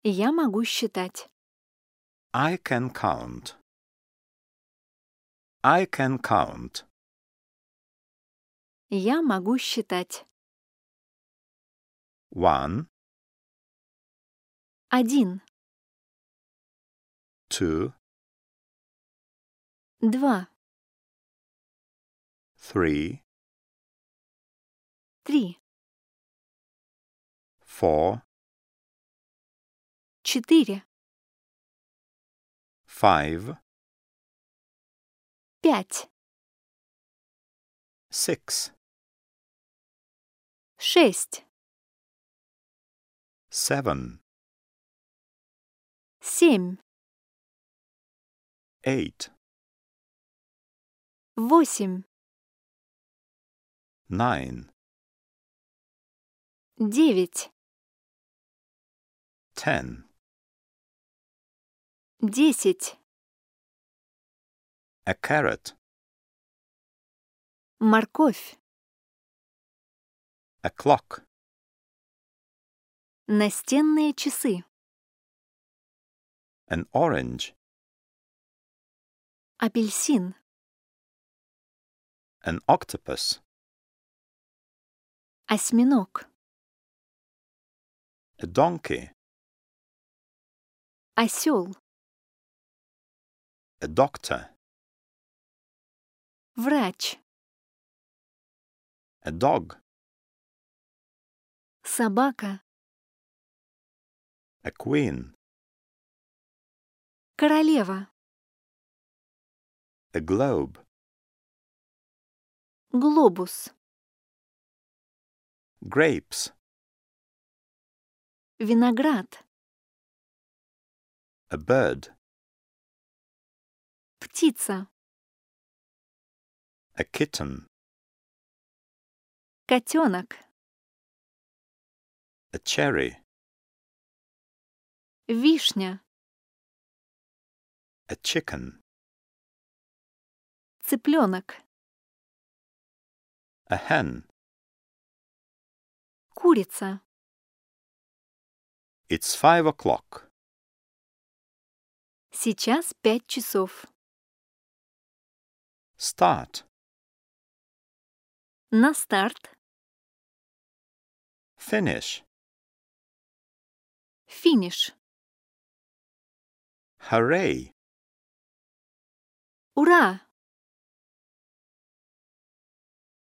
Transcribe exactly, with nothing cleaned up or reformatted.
Я могу считать. I can count. I can count. Я могу считать. One, Один, two, два, three, три, four, четыре, five, пять, six, шесть, seven, семь, eight, восемь, nine, девять, ten, десять, a carrot, морковь, a clock, настенные часы, an orange, апельсин, an octopus, осьминог, a donkey, осел, a doctor, врач, a dog, собака, a queen, королева, a globe, глобус, grapes, виноград, a bird, птица, a kitten, котенок, a cherry, вишня, a chicken, цыпленок, a hen. курица. It's five o'clock. Сейчас пять часов. Start. На старт. Finish. Финиш. Hooray. Ура!